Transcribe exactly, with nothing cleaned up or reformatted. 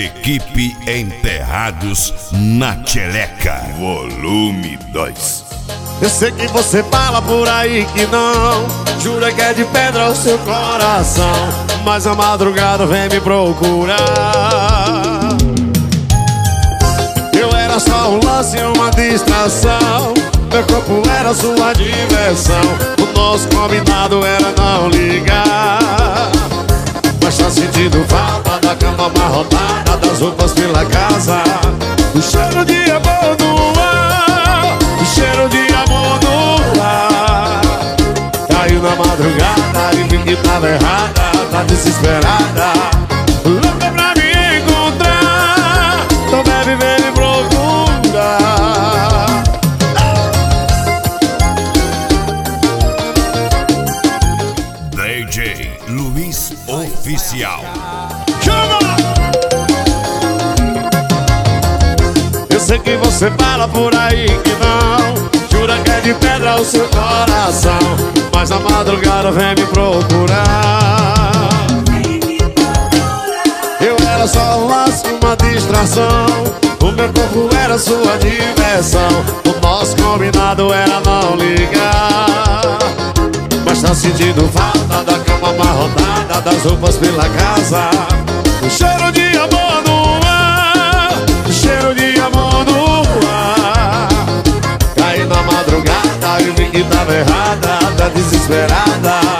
Equipe Enterrados na Tcheleca, volume dois. Eu sei que você fala por aí que não, jura que é de pedra o seu coração, mas a madrugada vem me procurar. Eu era só um lance e uma distração, meu corpo era sua diversão, o nosso combinado era não ligar. Mas tá sentindo falta da cama amarrotada, das roupas pela casa, o cheiro de amor no ar, o cheiro de amor no ar. Caiu na madrugada e vi que tava errada, tá desesperada, louca pra me encontrar, então deve ver me procurar. D J Luiz Oficial. Chama! Eu sei que você fala por aí que não, jura que é de pedra o seu coração, mas na madrugada vem me procurar. Eu era só um laço, uma distração, o meu corpo era sua diversão, o nosso combinado era não ligar. Mas tá sentindo falta da cama amarrotada, das roupas pela casa, o cheiro de amor no ar, o cheiro de amor no ar. Caí na madrugada e vi que tava errada, tá desesperada,